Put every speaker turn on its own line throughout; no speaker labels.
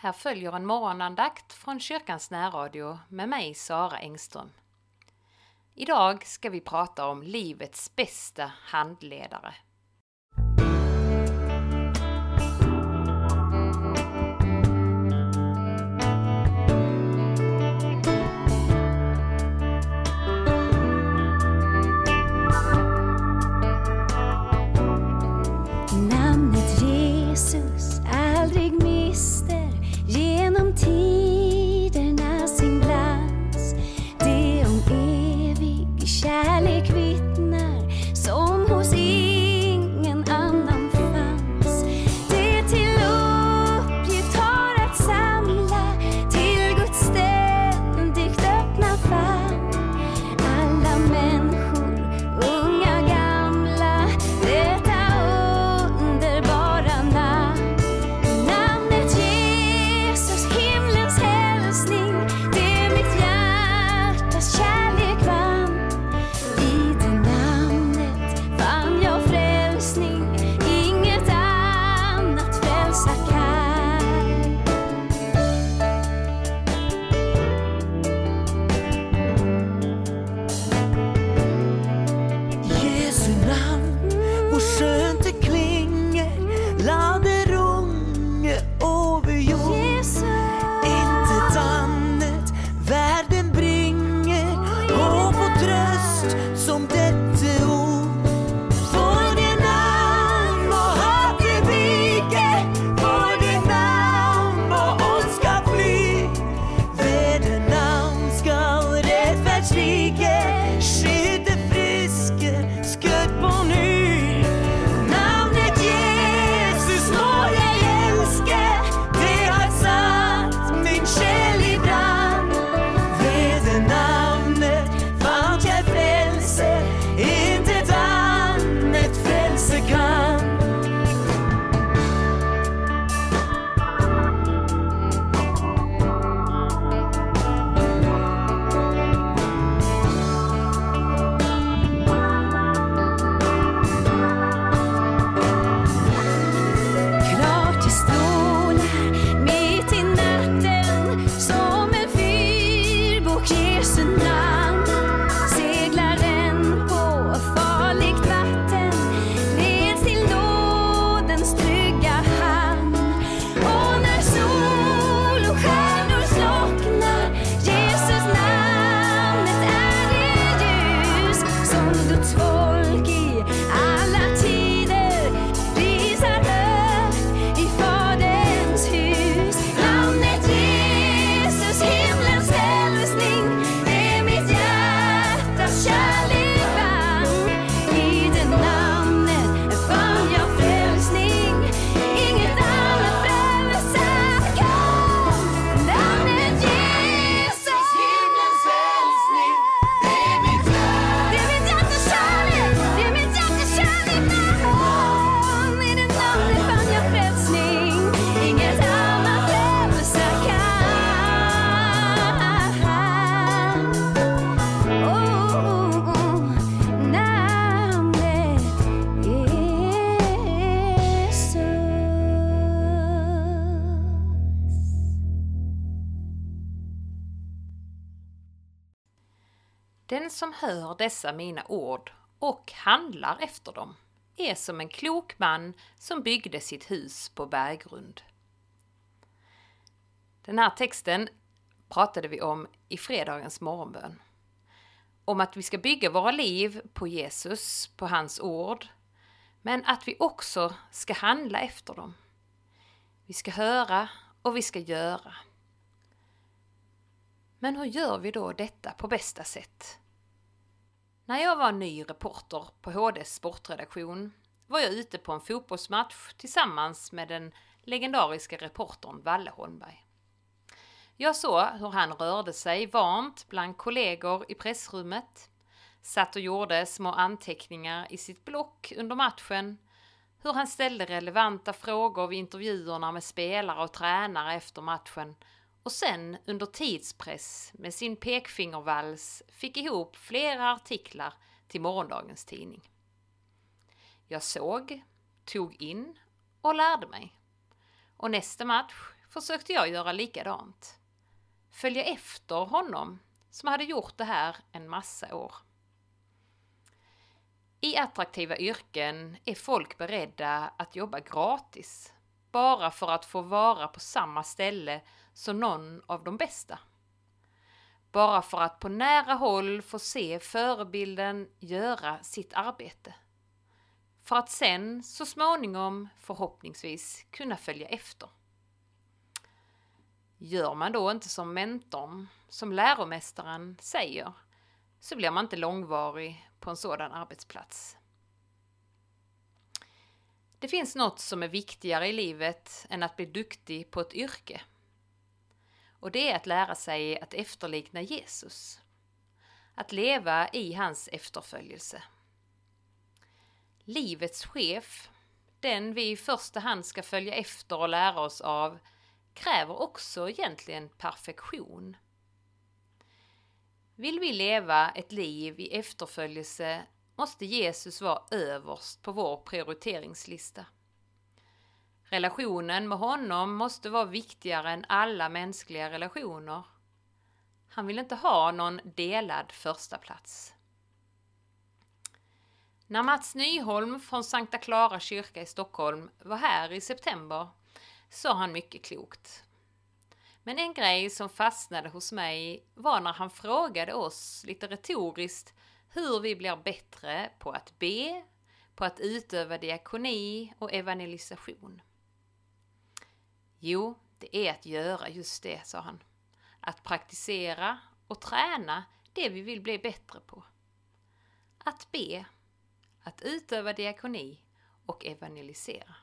Här följer en morgonandakt från kyrkans närradio med mig, Sara Engström. Idag ska vi prata om livets bästa handledare.
Namnet Jesus aldrig mister genom tiderna sin glans. Det om evig kärlek vittnar som hos ingen annan fanns. Det till uppgift har att samla till Guds ständigt öppna famn. Alla människor, unga gamla, detta underbara namn. Namnet Jesus, himlens hälsning, det mitt hjärtas kärlek vann. I det namnet fann jag frälsning, inget annat frälsa kan.
Jesu namn, hvor skönt det klinger, landet runge över jord.
Jesus,
Intet annat världen bringer, och få tröst som detta ord. För det namn må hade vike, för det namn må ondska fly. Ved det namn skall rättfärdslige, skydde friske, skutt på ny. Namnet Jesus må jag älska, det har satt min själ i brand. Ved det namnet fann jag frälse, intet annat frälse kan.
klart det strålar mitt i natten som en fyrbåk. Jesu namn seglar den på farligt vatten ned till nådens trygga hamn. Och när sol och stjärnor slocknar, Jesus namnet är det ljus som Guds folk i alla tider prisar högt i Faderns hus. Namnet Jesus, himlens hälsning, det är mitt hjärtas kärlek vann. I det namnet fann jag frälsning, inget annat frälsa kan. Namnet Jesus, himlens hälsning, det är mitt hjärtas kärlek, det är mitt hjärtas kärlek vann. I det namnet fann jag frälsning, inget annat frälsa kan. Namnet Jesus.
Den som hör dessa mina ord och handlar efter dem är som en klok man som byggde sitt hus på berggrund. Den här texten pratade vi om i fredagens morgonbön. Om att vi ska bygga våra liv på Jesus, på hans ord, men att vi också ska handla efter dem. Vi ska höra och vi ska göra. Men hur gör vi då detta på bästa sätt? När jag var ny reporter på HDs sportredaktion var jag ute på en fotbollsmatch tillsammans med den legendariska reportern Valle Holmberg. Jag såg hur han rörde sig vant bland kollegor i pressrummet, satt och gjorde små anteckningar i sitt block under matchen, hur han ställde relevanta frågor vid intervjuerna med spelare och tränare efter matchen och sen under tidspress med sin pekfingervals fick ihop flera artiklar till morgondagens tidning. Jag såg, tog in och lärde mig. Och nästa match försökte jag göra likadant. Följa efter honom som hade gjort det här en massa år. I attraktiva yrken är folk beredda att jobba gratis, bara för att få vara på samma ställe som någon av de bästa. Bara för att på nära håll få se förebilden göra sitt arbete. För att sen så småningom förhoppningsvis kunna följa efter. Gör man då inte som mentorn, som läromästaren säger, så blir man inte långvarig på en sådan arbetsplats. Det finns något som är viktigare i livet än att bli duktig på ett yrke. Och det är att lära sig att efterlikna Jesus. Att leva i hans efterföljelse. Livets chef, den vi i första hand ska följa efter och lära oss av, kräver också egentligen perfektion. Vill vi leva ett liv i efterföljelse måste Jesus vara överst på vår prioriteringslista. Relationen med honom måste vara viktigare än alla mänskliga relationer. Han vill inte ha någon delad första plats. När Mats Nyholm från Sankta Clara kyrka i Stockholm var här i september sa han mycket klokt. Men en grej som fastnade hos mig var när han frågade oss lite retoriskt hur vi blir bättre på att be, på att utöva diakoni och evangelisation. Jo, det är att göra just det, sa han. Att praktisera och träna det vi vill bli bättre på. Att be, att utöva diakoni och evangelisera.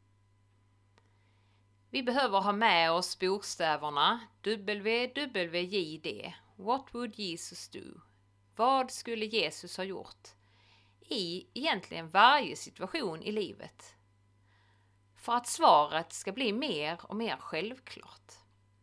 Vi behöver ha med oss bokstäverna WWJD, What would Jesus do? Vad skulle Jesus ha gjort? I egentligen varje situation i livet. För att svaret ska bli mer och mer självklart.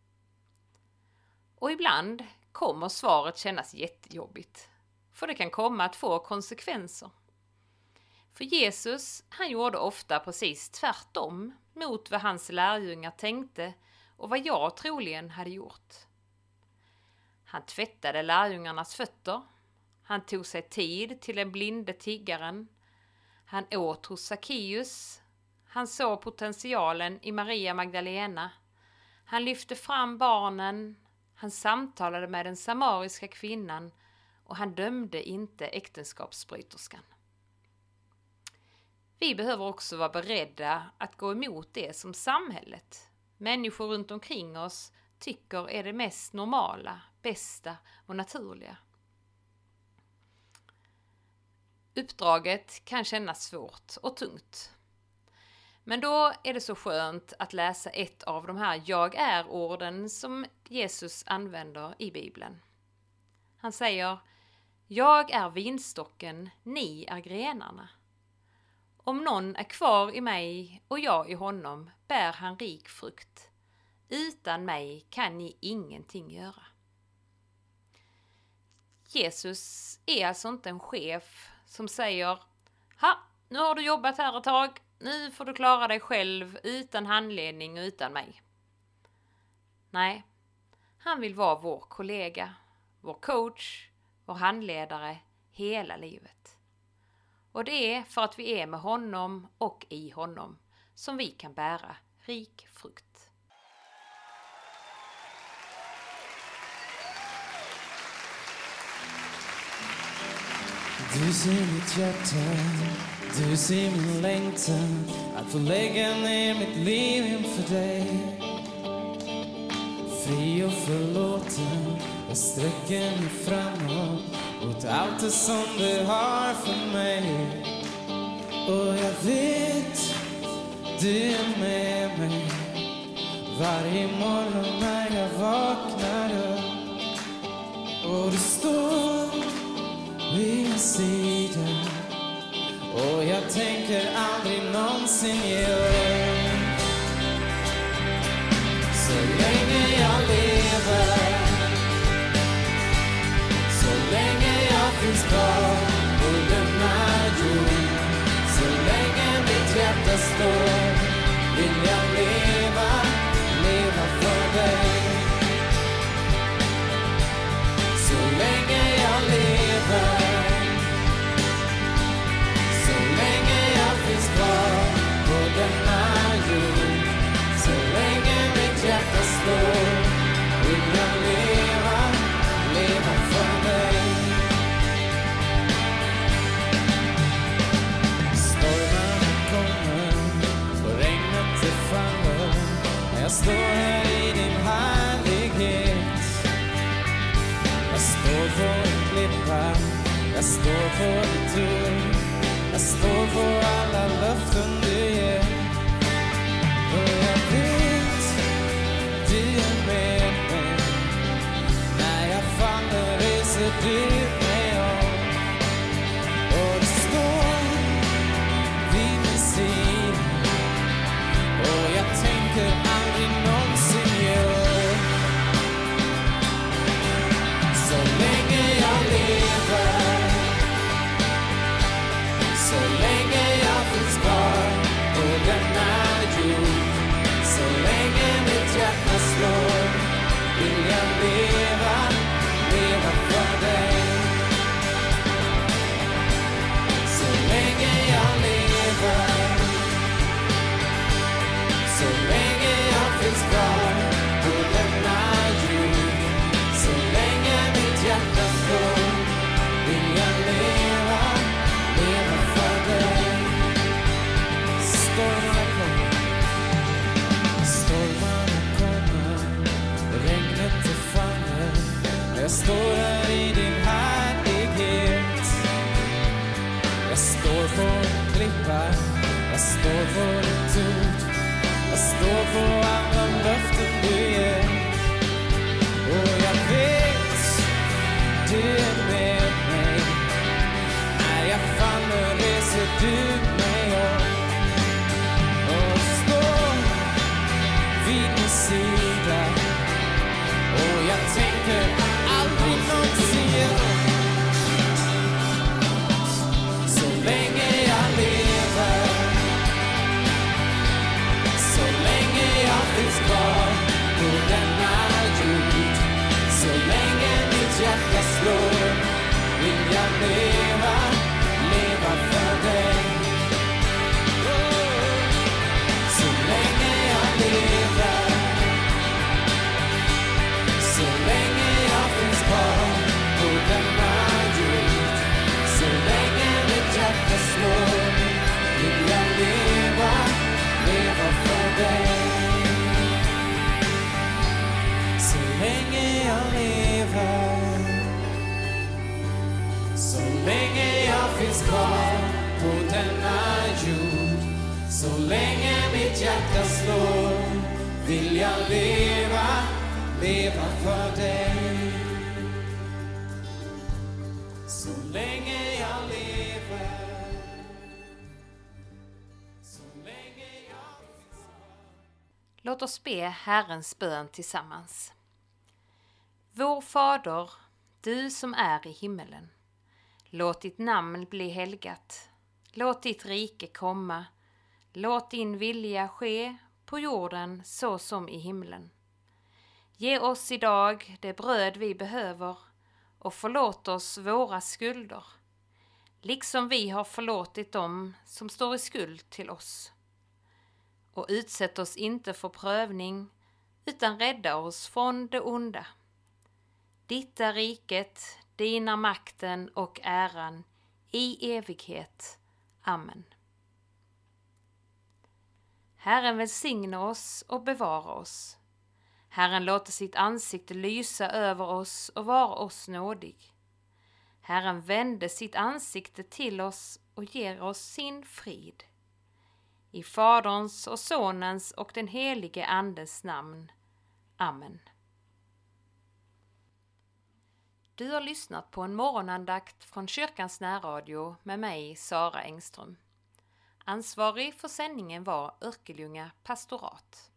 Och ibland kommer svaret kännas jättejobbigt. För det kan komma att få konsekvenser. För Jesus, han gjorde ofta precis tvärtom mot vad hans lärjungar tänkte och vad jag troligen hade gjort. Han tvättade lärjungarnas fötter. Han tog sig tid till den blinde tiggaren. Han åt hos Zacchaeus. Han såg potentialen i Maria Magdalena. Han lyfte fram barnen. Han samtalade med den samariska kvinnan och han dömde inte äktenskapsbryterskan. Vi behöver också vara beredda att gå emot det som samhället, människor runt omkring oss, tycker är det mest normala, bästa och naturliga. Uppdraget kan kännas svårt och tungt. Men då är det så skönt att läsa ett av de här jag är-orden som Jesus använder i Bibeln. Han säger: Jag är vinstocken, ni är grenarna. Om någon är kvar i mig och jag i honom bär han rik frukt. Utan mig kan ni ingenting göra. Jesus är alltså inte en chef som säger: nu har du jobbat här ett tag, nu får du klara dig själv utan handledning och utan mig. Nej, han vill vara vår kollega, vår coach, vår handledare hela livet. Och det är för att vi är med honom och i honom som vi kan bära rik frukt.
Du ser mitt hjärta, du ser min längtan att få lägga ner mitt liv inför dig. Fri och förlåten, jag sträcker mig framåt mot allt det som du har för mig. Och jag vet, du är med mig varje morgon när jag vaknar upp. Och du står vid min sida och jag tänker aldrig någonsin ge upp. Så länge jag lever, så länge jag finns kvar på denna jord, så länge mitt hjärta står vill jag leva på en klippa, jag står på ditt ord, jag står på alla löften du ger. Och jag vet, du är med mig. När jag faller reser du mig upp. Och du står vid min sida. Och jag tänker aldrig någonsin ge upp. Så länge jag lever, så länge jag finns kvar på denna jord, så länge mitt hjärta slår, vill jag leva, leva för dig. Så länge jag lever, så länge jag finns kvar på denna jord, så länge mitt hjärta slår, vill jag leva, leva för dig. Stormarna kommer, regnet är faller. Jag står här i din härlighet. Jag står på en klippa, jag står på ditt ord, jag står på alla löften du ger. Och jag vet, du är med mig. När jag faller reser du mig upp. Och står vid min sida. Och jag tänker aldrig någonsin ge upp. Så länge jag lever, så länge jag finns kvar på denna jord, så länge mitt hjärta slår, vill jag leva, leva för dig. Så länge jag lever, så länge jag finns kvar på denna jord, så länge mitt hjärta slår, vill jag leva, leva för dig. Så länge jag lever, så länge jag finns kvar på denna jord, så länge mitt hjärta slår, vill jag leva, leva för dig. Så länge jag lever, så länge jag finns kvar.
Låt oss be Herrens bön tillsammans. Vår Fader, du som är i himmelen. Låt ditt namn bli helgat. Låt ditt rike komma. Låt din vilja ske på jorden så som i himlen. Ge oss idag det bröd vi behöver och förlåt oss våra skulder, liksom vi har förlåtit dem som står i skuld till oss. Och utsätt oss inte för prövning, utan rädda oss från det onda. Ditt är riket, dina makten och äran i evighet. Amen. Herren välsigne oss och bevara oss. Herren låter sitt ansikte lysa över oss och vara oss nådig. Herren vände sitt ansikte till oss och ger oss sin frid. I Faderns och Sonens och den helige Andes namn. Amen. Du har lyssnat på en morgonandakt från Kyrkans närradio med mig, Sara Engström. Ansvarig för sändningen var Örkelljunga pastorat.